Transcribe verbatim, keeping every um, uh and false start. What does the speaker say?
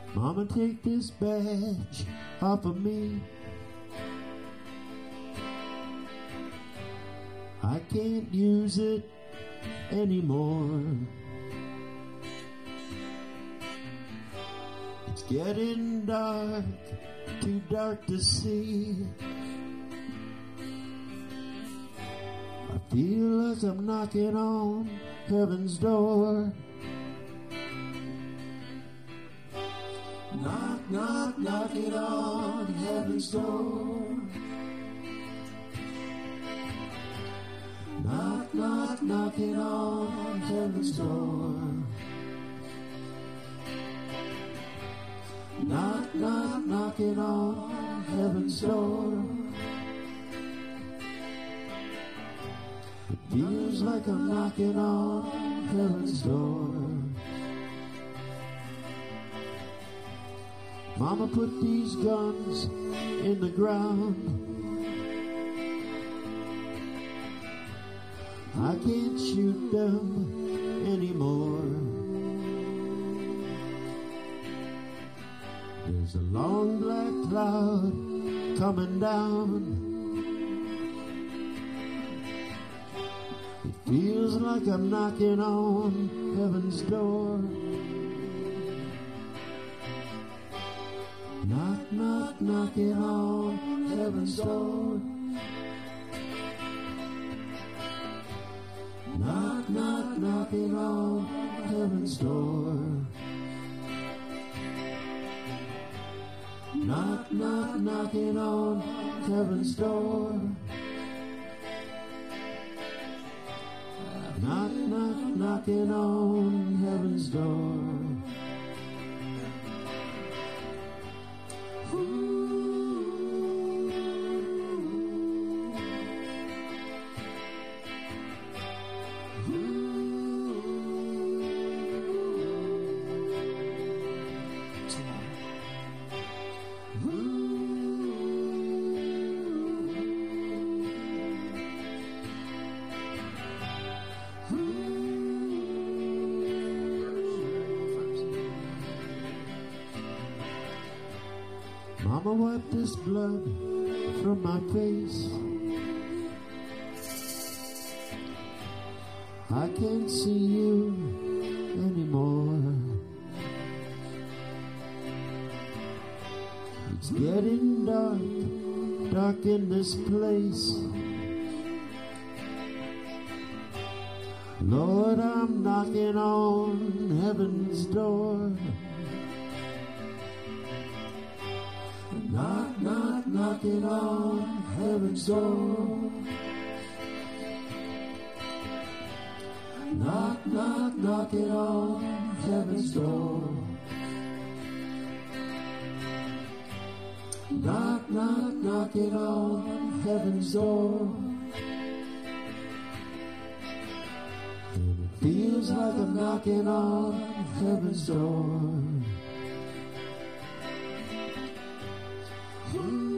Mama, take this badge off of me. I can't use it anymore. It's getting dark, too dark to see. I feel like I'm knocking on heaven's door. Knock, knock, knocking on heaven's door. Knock, knock, knocking on heaven's door. Knock, knock, knocking on heaven's door. It feels like I'm knocking on heaven's door. Mama, put these guns in the ground. I can't shoot them anymore. There's a long black cloud coming down. It feels like I'm knocking on heaven's door. Knock, knock, knocking on heaven's door. Knock, knock, knocking on heaven's door. Knock, knock, knocking on heaven's door. Knock, knock, knocking on heaven's door. Mama, wipe this blood from my face. I can't see you anymore. It's getting dark, dark in this place. Lord, I'm knocking on heaven's door. Knock, knock, knocking on heaven's door. Knock, knock, knocking on heaven's door. Knock, knock, knocking on heaven's door. And it feels like I'm knocking on heaven's door. Ooh.